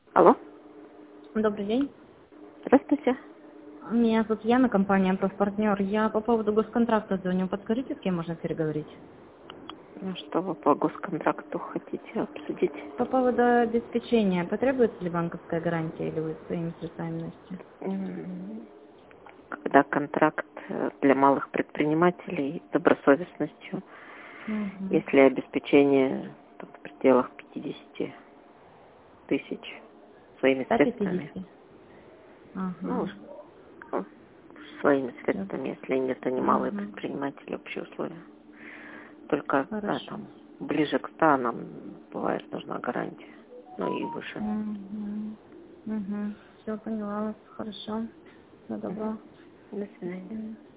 Алло, Добрый день. здравствуйте. Меня зовут Яна, компания «Профпартнер». Я по поводу госконтракта звоню. Подскажите, с кем можно переговорить? Ну, что вы по госконтракту хотите обсудить? По поводу обеспечения. Потребуется ли банковская гарантия или вы своими средствами носите? Когда контракт для малых предпринимателей с добросовестностью, Угу. если обеспечение там, в пределах 50 тысяч своими средствами, 150? ну, Ага. ну, своими Всё. средствами, если это не малые Угу. предприниматели, общие условия. Только да, Хорошо. там ближе к 100 нам бывает нужна гарантия, ну и выше. Угу. Угу. Все, поняла вас. Хорошо. Всего доброго. До До свидания. свидания.